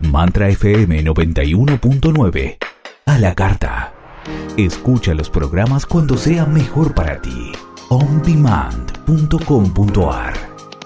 Mantra FM 91.9. A la carta. Escucha los programas cuando sea mejor para ti. ondemand.com.ar.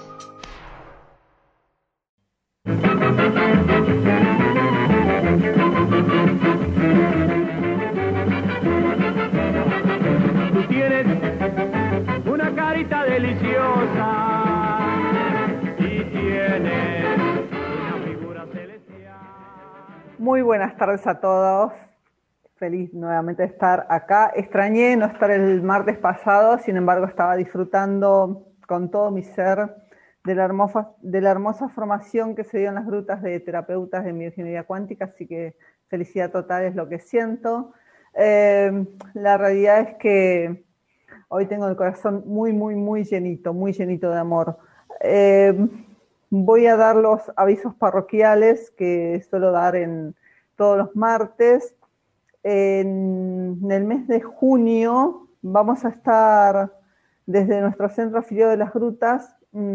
Tú tienes una carita deliciosa y tienes una figura celestial. Muy buenas tardes a todos. Feliz nuevamente de estar acá. Extrañé no estar el martes pasado, sin embargo estaba disfrutando con todo mi ser de la hermosa formación que se dio en las grutas de terapeutas de bioingeniería cuántica, así que felicidad total es lo que siento. La realidad es que hoy tengo el corazón muy llenito de amor. Voy a dar los avisos parroquiales que suelo dar en todos los martes. En el mes de junio vamos a estar desde nuestro centro afiliado de las grutas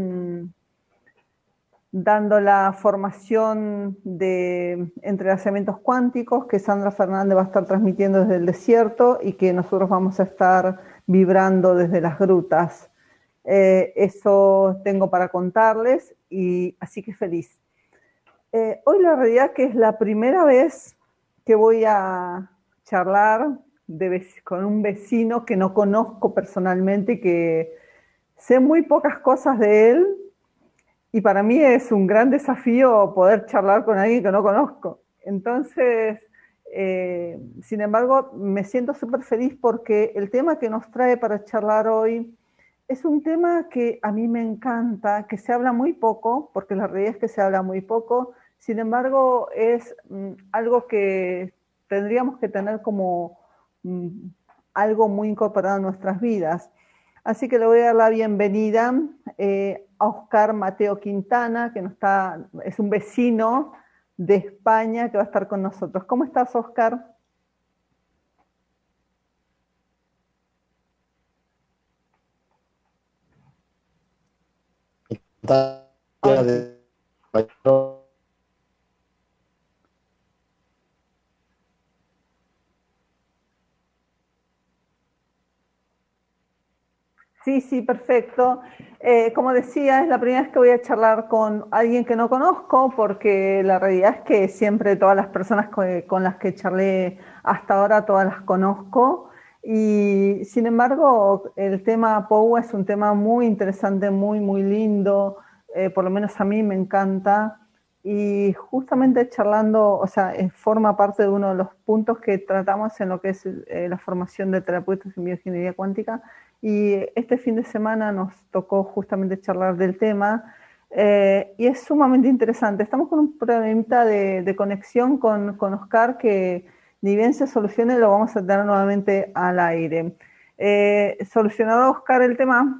dando la formación de entrelazamientos cuánticos que Sandra Fernández va a estar transmitiendo desde el desierto y que nosotros vamos a estar vibrando desde las grutas. Eso tengo para contarles y así que feliz. Hoy la realidad que es la primera vez que voy a charlar con un vecino que no conozco personalmente, que sé muy pocas cosas de él y para mí es un gran desafío poder charlar con alguien que no conozco. Entonces, sin embargo, me siento súper feliz porque el tema que nos trae para charlar hoy es un tema que a mí me encanta, que se habla muy poco, porque la realidad es que se habla muy poco. Sin embargo, es algo que tendríamos que tener como algo muy incorporado en nuestras vidas. Así que le voy a dar la bienvenida a Oscar Mateo Quintana, que es un vecino de España que va a estar con nosotros. ¿Cómo estás, Oscar? Sí, perfecto. Como decía, es la primera vez que voy a charlar con alguien que no conozco, porque la realidad es que siempre todas las personas con las que charlé hasta ahora, todas las conozco. Y sin embargo, el tema POUA es un tema muy interesante, muy lindo. Por lo menos a mí me encanta. Y justamente charlando, o sea, forma parte de uno de los puntos que tratamos en lo que es la formación de terapeutas en bioingeniería cuántica. Y este fin de semana nos tocó justamente charlar del tema y es sumamente interesante. Estamos con un problemita de conexión con Oscar que ni bien se solucione lo vamos a tener nuevamente al aire. ¿Solucionado, Oscar, el tema?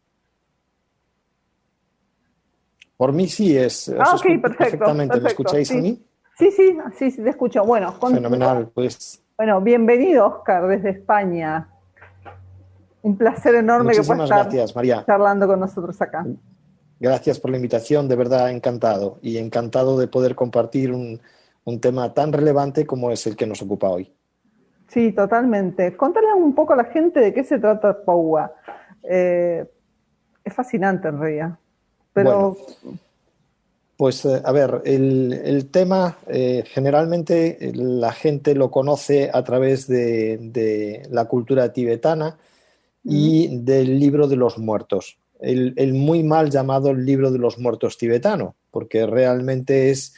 Por mí sí es. Ok, perfecto. ¿Me escucháis sí. a mí? Sí, te escucho. Bueno, fenomenal, pues. Bueno, bienvenido, Oscar, desde España. Un placer enorme que puedas estar gracias, María, charlando con nosotros acá. Gracias por la invitación, de verdad encantado. Y encantado de poder compartir un tema tan relevante como es el que nos ocupa hoy. Sí, totalmente. Contale un poco a la gente de qué se trata POUA. Es fascinante en realidad. Pero... Bueno, pues a ver, el tema generalmente la gente lo conoce a través de la cultura tibetana y del libro de los muertos, el muy mal llamado libro de los muertos tibetano, porque realmente es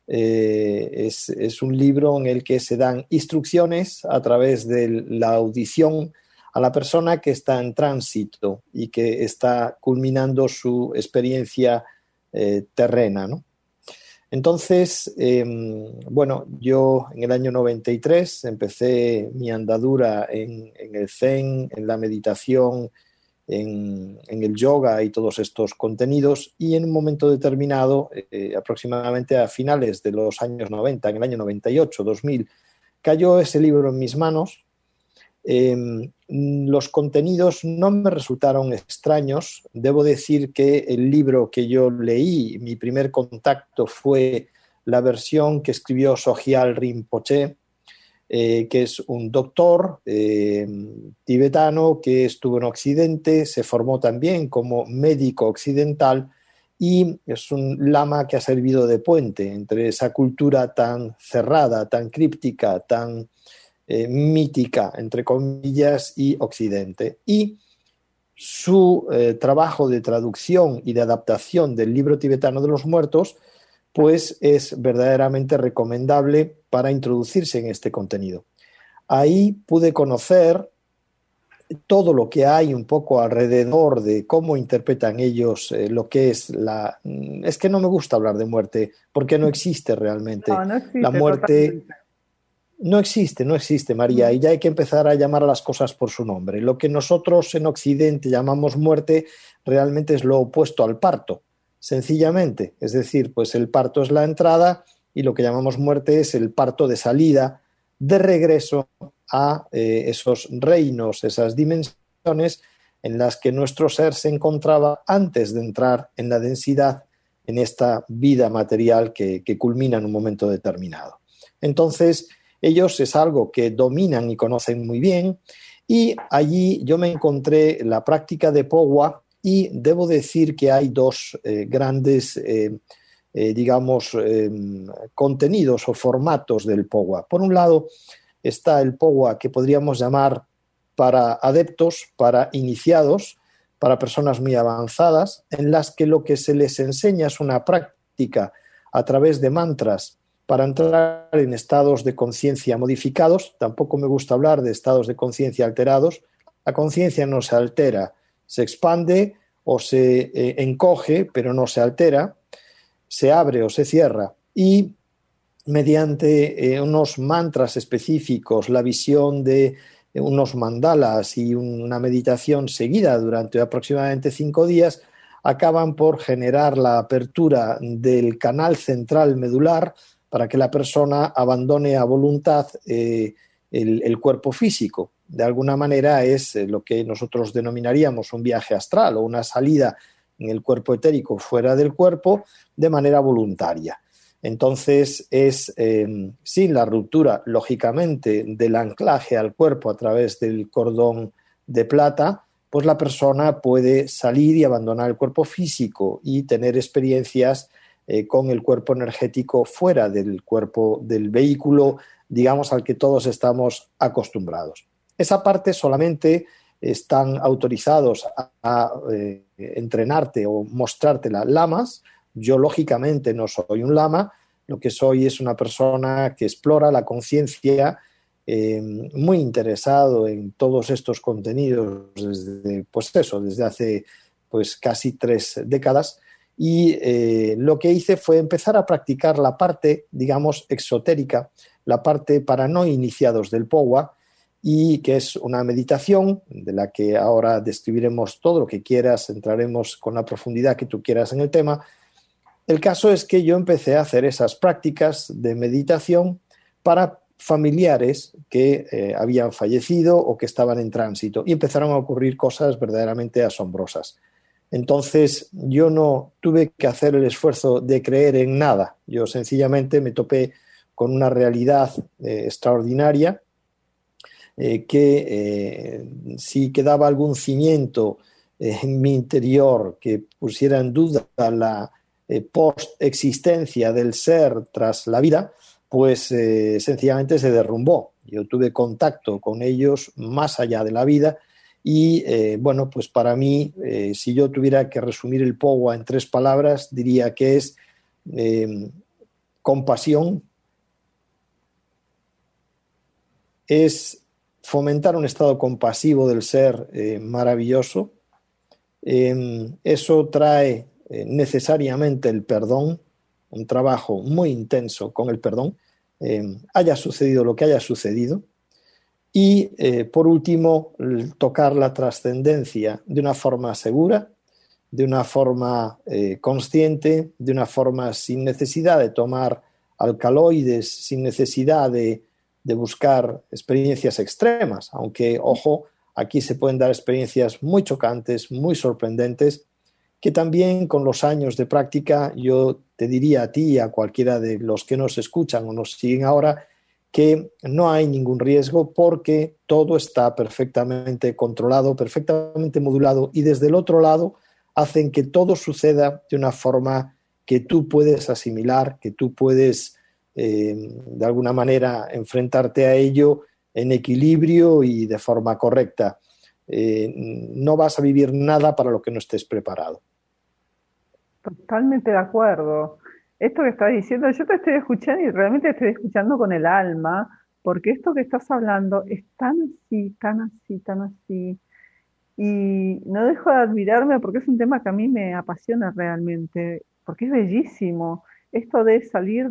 un libro en el que se dan instrucciones a través de la audición a la persona que está en tránsito y que está culminando su experiencia terrena, ¿no? Entonces, yo en el año 93 empecé mi andadura en el Zen, en la meditación, en el yoga y todos estos contenidos, y en un momento determinado, aproximadamente a finales de los años 90, en el año 98, 2000, cayó ese libro en mis manos. Los contenidos no me resultaron extraños. Debo decir que el libro que yo leí, mi primer contacto fue la versión que escribió Sogyal Rinpoche, que es un doctor tibetano que estuvo en Occidente, se formó también como médico occidental y es un lama que ha servido de puente entre esa cultura tan cerrada, tan críptica, tan mítica, entre comillas, y Occidente. Y su trabajo de traducción y de adaptación del libro tibetano de los muertos pues es verdaderamente recomendable para introducirse en este contenido. Ahí pude conocer todo lo que hay un poco alrededor de cómo interpretan ellos lo que es la... Es que no me gusta hablar de muerte, porque no existe realmente. No existe, la muerte totalmente. no existe, María, y ya hay que empezar a llamar a las cosas por su nombre. Lo que nosotros en Occidente llamamos muerte realmente es lo opuesto al parto, sencillamente. Es decir, pues el parto es la entrada y lo que llamamos muerte es el parto de salida, de regreso a esos reinos, esas dimensiones en las que nuestro ser se encontraba antes de entrar en la densidad, en esta vida material que culmina en un momento determinado. Entonces, ellos es algo que dominan y conocen muy bien, y allí yo me encontré la práctica de Pogwa, y debo decir que hay dos grandes contenidos o formatos del Pogwa. Por un lado está el Pogwa que podríamos llamar para adeptos, para iniciados, para personas muy avanzadas, en las que lo que se les enseña es una práctica a través de mantras para entrar en estados de conciencia modificados. Tampoco me gusta hablar de estados de conciencia alterados. La conciencia no se altera, se expande o se encoge, pero no se altera, se abre o se cierra. Y mediante unos mantras específicos, la visión de unos mandalas y una meditación seguida durante aproximadamente 5 días, acaban por generar la apertura del canal central medular para que la persona abandone a voluntad el cuerpo físico. De alguna manera es lo que nosotros denominaríamos un viaje astral o una salida en el cuerpo etérico fuera del cuerpo de manera voluntaria. Entonces es sin la ruptura, lógicamente, del anclaje al cuerpo a través del cordón de plata, pues la persona puede salir y abandonar el cuerpo físico y tener experiencias con el cuerpo energético fuera del cuerpo del vehículo, digamos, al que todos estamos acostumbrados. Esa parte solamente están autorizados a entrenarte o mostrártela lamas. Yo, lógicamente, no soy un lama. Lo que soy es una persona que explora la conciencia, muy interesado en todos estos contenidos desde hace casi 3 décadas. Y lo que hice fue empezar a practicar la parte, digamos, exotérica, la parte para no iniciados del Pogwa, y que es una meditación de la que ahora describiremos todo lo que quieras, entraremos con la profundidad que tú quieras en el tema. El caso es que yo empecé a hacer esas prácticas de meditación para familiares que habían fallecido o que estaban en tránsito, y empezaron a ocurrir cosas verdaderamente asombrosas. Entonces yo no tuve que hacer el esfuerzo de creer en nada. Yo sencillamente me topé con una realidad extraordinaria que si quedaba algún cimiento en mi interior que pusiera en duda la post-existencia del ser tras la vida, pues sencillamente se derrumbó. Yo tuve contacto con ellos más allá de la vida y pues para mí, si yo tuviera que resumir el Pogwa en 3 palabras, diría que es compasión, es fomentar un estado compasivo del ser maravilloso. Eso trae necesariamente el perdón, un trabajo muy intenso con el perdón, haya sucedido lo que haya sucedido. Y por último, tocar la trascendencia de una forma segura, de una forma consciente, de una forma sin necesidad de tomar alcaloides, sin necesidad de buscar experiencias extremas, aunque, ojo, aquí se pueden dar experiencias muy chocantes, muy sorprendentes, que también con los años de práctica yo te diría a ti y a cualquiera de los que nos escuchan o nos siguen ahora que no hay ningún riesgo porque todo está perfectamente controlado, perfectamente modulado y desde el otro lado hacen que todo suceda de una forma que tú puedes asimilar, que tú puedes de alguna manera enfrentarte a ello en equilibrio y de forma correcta. No vas a vivir nada para lo que no estés preparado. Totalmente de acuerdo. Esto que estás diciendo, yo te estoy escuchando y realmente te estoy escuchando con el alma, porque esto que estás hablando es tan así, tan así, tan así. Y no dejo de admirarme porque es un tema que a mí me apasiona realmente, porque es bellísimo. Esto de salir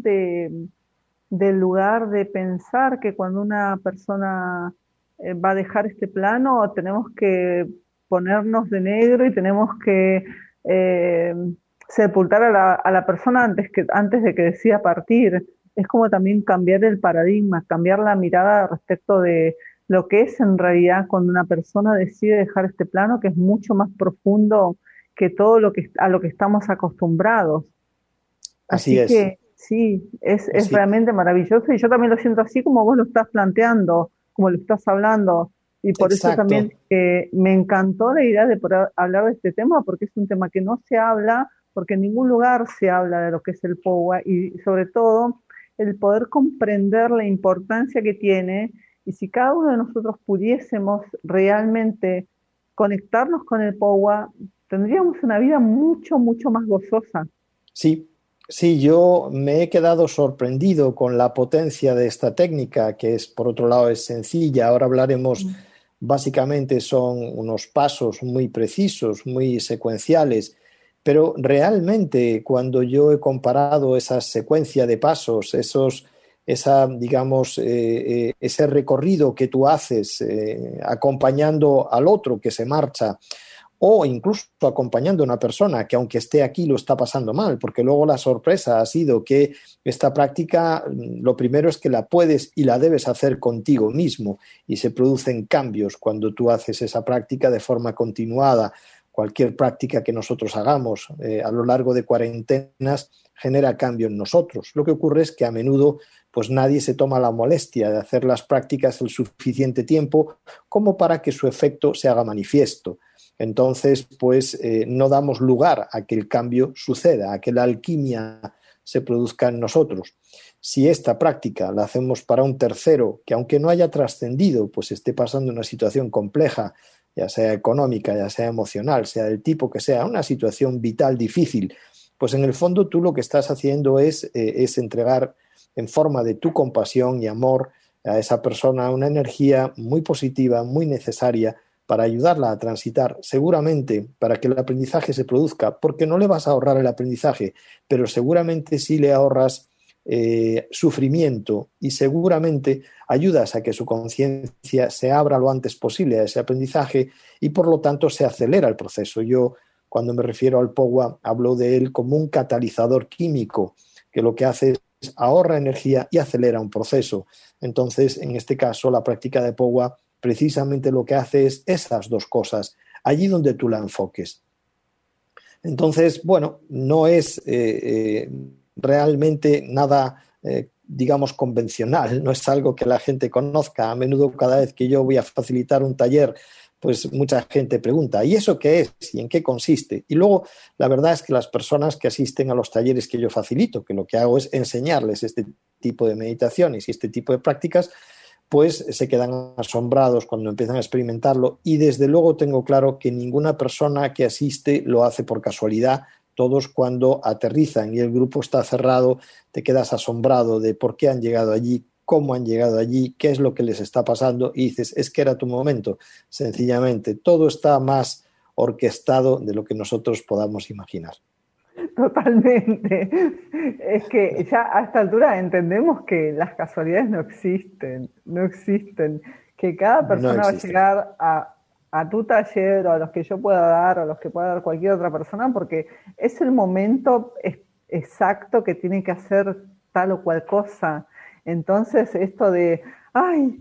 del lugar de pensar que cuando una persona va a dejar este plano, tenemos que ponernos de negro y tenemos que eh, sepultar a la persona antes de que decida partir. Es como también cambiar el paradigma, cambiar la mirada respecto de lo que es en realidad cuando una persona decide dejar este plano, que es mucho más profundo que todo a lo que estamos acostumbrados. Así Así es, que sí, es así, realmente maravilloso y yo también lo siento así como vos lo estás planteando, como lo estás hablando. Y por eso también exacto. me encantó la idea de poder hablar de este tema, porque es un tema que no se habla, porque en ningún lugar se habla de lo que es el POWA y sobre todo el poder comprender la importancia que tiene y si cada uno de nosotros pudiésemos realmente conectarnos con el POWA, tendríamos una vida mucho, mucho más gozosa. Sí, sí, yo me he quedado sorprendido con la potencia de esta técnica, que es, por otro lado, es sencilla. Ahora hablaremos, básicamente son unos pasos muy precisos, muy secuenciales, pero realmente cuando yo he comparado esa secuencia de pasos, digamos, ese recorrido que tú haces acompañando al otro que se marcha, o incluso acompañando a una persona que aunque esté aquí lo está pasando mal, porque luego la sorpresa ha sido que esta práctica, lo primero es que la puedes y la debes hacer contigo mismo y se producen cambios cuando tú haces esa práctica de forma continuada. Cualquier práctica que nosotros hagamos a lo largo de cuarentenas genera cambio en nosotros. Lo que ocurre es que a menudo pues nadie se toma la molestia de hacer las prácticas el suficiente tiempo como para que su efecto se haga manifiesto. Entonces, pues no damos lugar a que el cambio suceda, a que la alquimia se produzca en nosotros. Si esta práctica la hacemos para un tercero que aunque no haya trascendido, pues esté pasando una situación compleja, ya sea económica, ya sea emocional, sea del tipo que sea, una situación vital difícil, pues en el fondo tú lo que estás haciendo es entregar en forma de tu compasión y amor a esa persona una energía muy positiva, muy necesaria, para ayudarla a transitar, seguramente para que el aprendizaje se produzca, porque no le vas a ahorrar el aprendizaje, pero seguramente sí le ahorras sufrimiento y seguramente ayudas a que su conciencia se abra lo antes posible a ese aprendizaje y por lo tanto se acelera el proceso. Yo cuando me refiero al POWA hablo de él como un catalizador químico que lo que hace es ahorra energía y acelera un proceso. Entonces, en este caso, la práctica de POWA precisamente lo que hace es esas dos cosas, allí donde tú la enfoques. Entonces, bueno, no es realmente nada, digamos, convencional, no es algo que la gente conozca. A menudo, cada vez que yo voy a facilitar un taller, pues mucha gente pregunta, ¿y eso qué es? ¿Y en qué consiste? Y luego, la verdad es que las personas que asisten a los talleres que yo facilito, que lo que hago es enseñarles este tipo de meditaciones y este tipo de prácticas, pues se quedan asombrados cuando empiezan a experimentarlo y desde luego tengo claro que ninguna persona que asiste lo hace por casualidad. Todos cuando aterrizan y el grupo está cerrado te quedas asombrado de por qué han llegado allí, cómo han llegado allí, qué es lo que les está pasando y dices, es que era tu momento. Sencillamente, todo está más orquestado de lo que nosotros podamos imaginar. Totalmente. Es que ya a esta altura entendemos que las casualidades no existen, no existen. Que cada No persona va a existen. llegar a tu taller o a los que yo pueda dar o a los que pueda dar cualquier otra persona porque es el momento exacto que tiene que hacer tal o cual cosa. Entonces esto de, ay,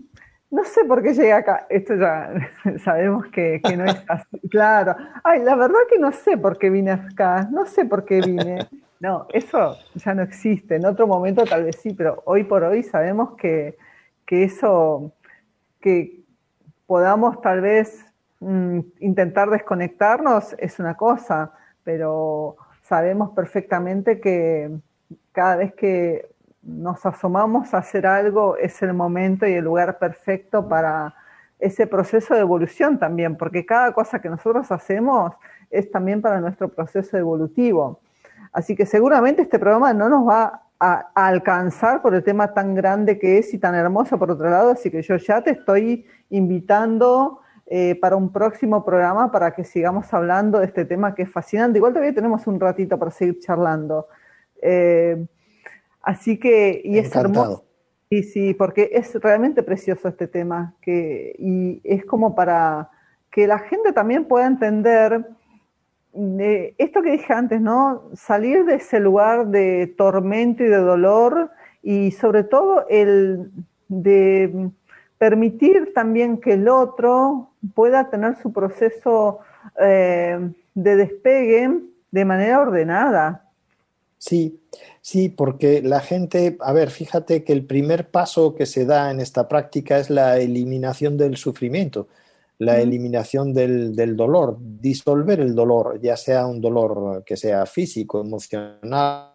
No sé por qué llegué acá. Esto ya sabemos que no es así. Claro. Ay, la verdad que no sé por qué vine acá. No sé por qué vine. No, eso ya no existe. En otro momento tal vez sí, pero hoy por hoy sabemos que eso, que podamos tal vez intentar desconectarnos es una cosa, pero sabemos perfectamente que cada vez que nos asomamos a hacer algo es el momento y el lugar perfecto para ese proceso de evolución también, porque cada cosa que nosotros hacemos es también para nuestro proceso evolutivo. Así que seguramente este programa no nos va a alcanzar por el tema tan grande que es y tan hermoso por otro lado, así que yo ya te estoy invitando para un próximo programa para que sigamos hablando de este tema que es fascinante. Igual todavía tenemos un ratito para seguir charlando. Eh, Así que, y es hermoso, Encantado. y sí, porque es realmente precioso este tema, y es como para que la gente también pueda entender esto que dije antes, ¿no? Salir de ese lugar de tormento y de dolor, y sobre todo el de permitir también que el otro pueda tener su proceso de despegue de manera ordenada. Sí, sí, porque la gente, a ver, fíjate que el primer paso que se da en esta práctica es la eliminación del sufrimiento, la ¿Mm? eliminación del dolor, disolver el dolor, ya sea un dolor que sea físico, emocional,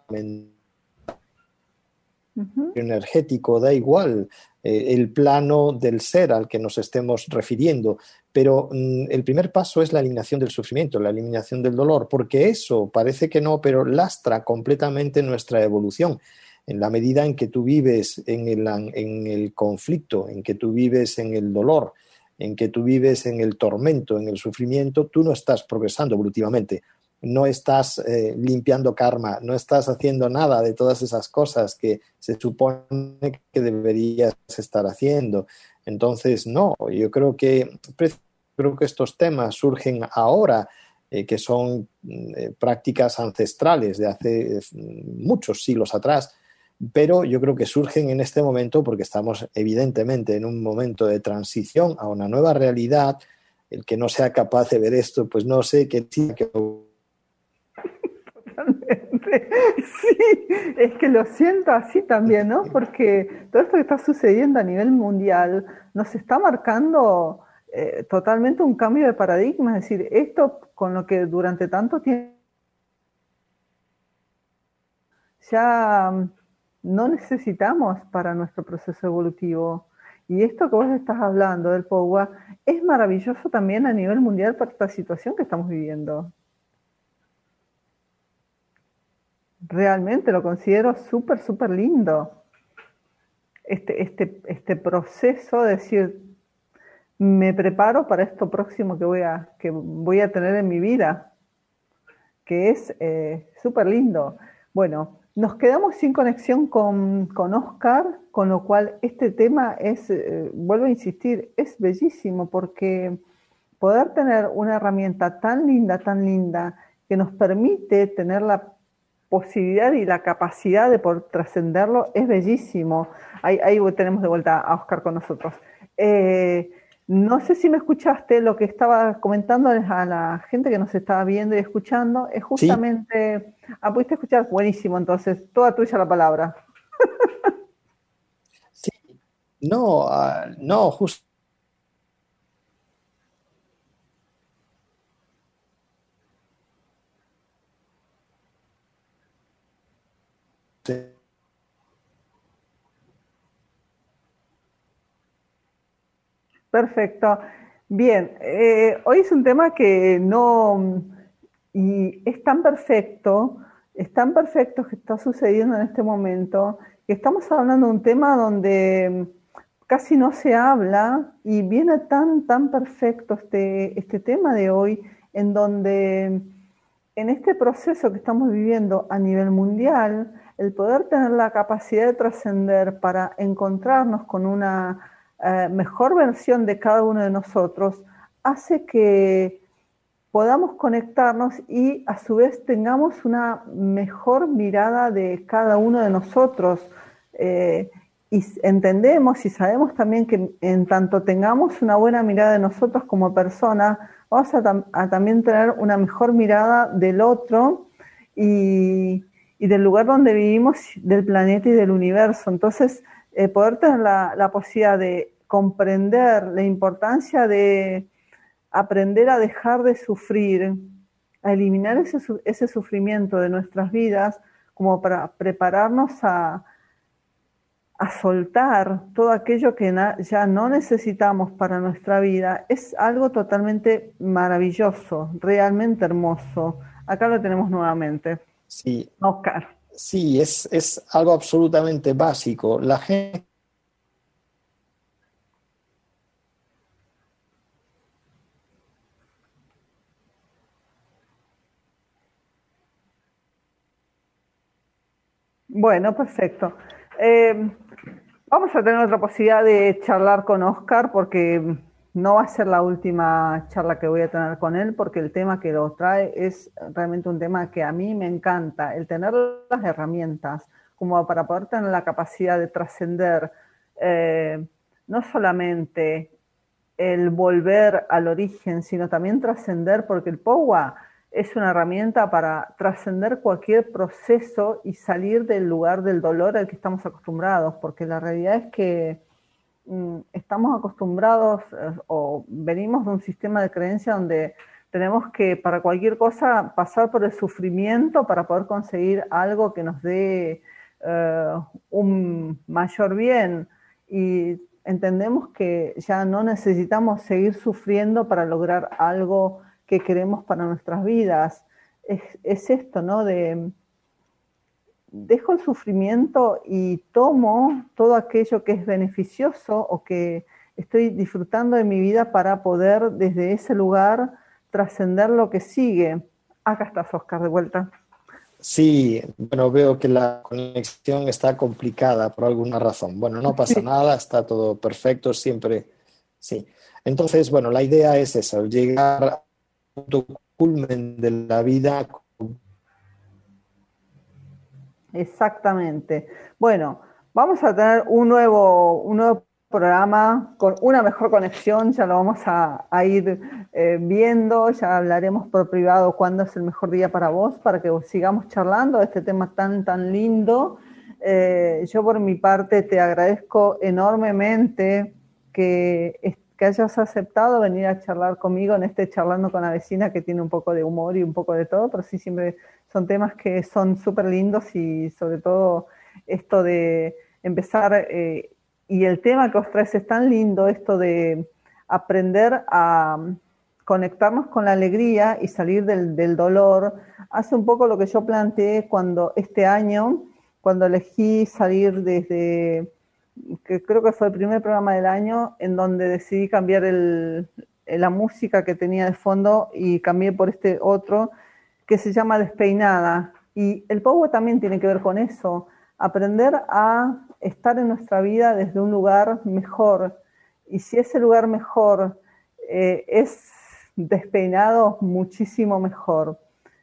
Uh-huh. energético, da igual el plano del ser al que nos estemos refiriendo, pero el primer paso es la eliminación del sufrimiento, la eliminación del dolor, porque eso parece que no, pero lastra completamente nuestra evolución. En la medida en que tú vives en el conflicto, en que tú vives en el dolor, en que tú vives en el tormento, en el sufrimiento, tú no estás progresando evolutivamente, no estás limpiando karma, no estás haciendo nada de todas esas cosas que se supone que deberías estar haciendo. Entonces, no, creo que estos temas surgen ahora, que son prácticas ancestrales de hace muchos siglos atrás, pero yo creo que surgen en este momento porque estamos evidentemente en un momento de transición a una nueva realidad. El que no sea capaz de ver esto, pues no sé qué tiene que. Totalmente. Sí, es que lo siento así también, ¿no? Porque todo esto que está sucediendo a nivel mundial nos está marcando totalmente un cambio de paradigma. Es decir, esto con lo que durante tanto tiempo ya no necesitamos para nuestro proceso evolutivo. Y esto que vos estás hablando del POWA es maravilloso también a nivel mundial para esta situación que estamos viviendo. Realmente lo considero súper, súper lindo. Este proceso de decir, me preparo para esto próximo que voy a tener en mi vida, que es súper lindo. Bueno, nos quedamos sin conexión con Oscar, con lo cual este tema es, vuelvo a insistir, es bellísimo porque poder tener una herramienta tan linda, que nos permite tener la posibilidad y la capacidad de poder trascenderlo es bellísimo. Ahí tenemos de vuelta a Oscar con nosotros. No sé si me escuchaste, lo que estaba comentando a la gente que nos estaba viendo y escuchando, es Sí, justamente, pudiste escuchar, buenísimo, entonces, toda tuya la palabra. sí, no, no, justo. Perfecto. Bien, hoy es un tema que no, y es tan perfecto que está sucediendo en este momento, que estamos hablando de un tema donde casi no se habla y viene tan perfecto este tema de hoy, en donde en este proceso que estamos viviendo a nivel mundial, el poder tener la capacidad de trascender para encontrarnos con una mejor versión de cada uno de nosotros, hace que podamos conectarnos y a su vez tengamos una mejor mirada de cada uno de nosotros. y entendemos y sabemos también que en tanto tengamos una buena mirada de nosotros como personas, vamos a también tener una mejor mirada del otro y del lugar donde vivimos, del planeta y del universo. Entonces, poder tener la posibilidad de comprender la importancia de aprender a dejar de sufrir, a eliminar ese sufrimiento de nuestras vidas, como para prepararnos a soltar todo aquello que ya no necesitamos para nuestra vida, es algo totalmente maravilloso, realmente hermoso. Acá lo tenemos nuevamente. Sí. Oscar. Sí, es algo absolutamente básico. La gente... Bueno, perfecto. Vamos a tener otra posibilidad de charlar con Oscar porque no va a ser la última charla que voy a tener con él, porque el tema que lo trae es realmente un tema que a mí me encanta, el tener las herramientas como para poder tener la capacidad de trascender no solamente el volver al origen, sino también trascender, porque el Powa es una herramienta para trascender cualquier proceso y salir del lugar del dolor al que estamos acostumbrados, porque la realidad es que estamos acostumbrados o venimos de un sistema de creencia donde tenemos que para cualquier cosa pasar por el sufrimiento para poder conseguir algo que nos dé un mayor bien, y entendemos que ya no necesitamos seguir sufriendo para lograr algo que queremos para nuestras vidas. Es esto, ¿no? Dejo el sufrimiento y tomo todo aquello que es beneficioso o que estoy disfrutando de mi vida para poder desde ese lugar trascender lo que sigue. Acá estás, Oscar, de vuelta. Sí, bueno, veo que la conexión está complicada por alguna razón. Bueno, no pasa nada, está todo perfecto, siempre, sí. Entonces, bueno, la idea es eso, llegar al punto culmen de la vida. Exactamente. Bueno, vamos a tener un nuevo programa con una mejor conexión, ya lo vamos a ir viendo, ya hablaremos por privado cuándo es el mejor día para vos, para que sigamos charlando de este tema tan lindo. Yo por mi parte te agradezco enormemente que hayas aceptado venir a charlar conmigo en Charlando con la Vecina, que tiene un poco de humor y un poco de todo, pero sí siempre son temas que son súper lindos, y sobre todo esto de empezar, y el tema que os traes es tan lindo, esto de aprender a conectarnos con la alegría y salir del dolor. Hace un poco lo que yo planteé este año, cuando elegí salir desde, que creo que fue el primer programa del año, en donde decidí cambiar la música que tenía de fondo y cambié por este otro que se llama Despeinada. Y el Power también tiene que ver con eso, aprender a estar en nuestra vida desde un lugar mejor. Y si ese lugar mejor es despeinado, muchísimo mejor.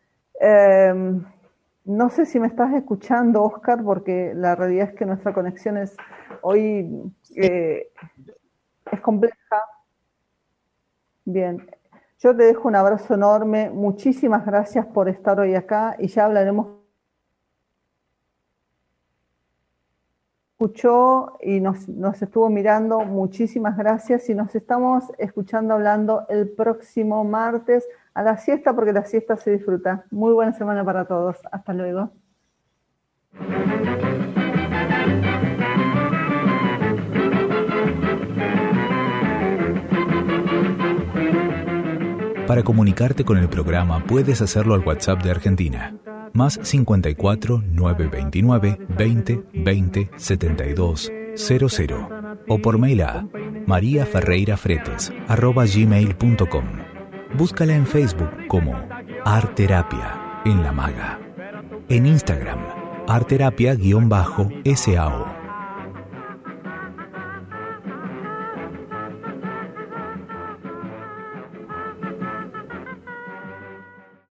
No sé si me estás escuchando, Oscar, porque la realidad es que nuestra conexión hoy es compleja. Bien, yo te dejo un abrazo enorme. Muchísimas gracias por estar hoy acá, y ya hablaremos. Escuchó y nos estuvo mirando. Muchísimas gracias, y nos estamos escuchando, hablando el próximo martes a la siesta, porque la siesta se disfruta. Muy buena semana para todos. Hasta luego. Para comunicarte con el programa puedes hacerlo al WhatsApp de Argentina, más 54 929 20 20 72 00, o por mail a mariaferreirafretes@gmail.com. Búscala en Facebook como Arterapia en La Maga, en Instagram Arterapia_SAO,